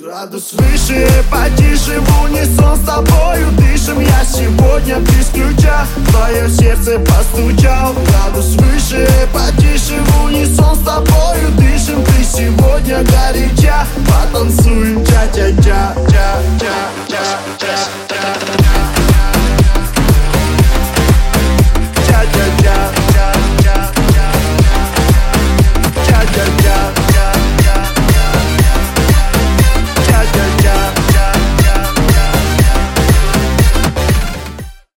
Градус выше, потише, в унисон с тобою дышим. Я сегодня без ключа в твое сердце постучал. Градус выше, потише, в унисон с тобою дышим. Ты сегодня горяча, потанцуем ча-ча-ча.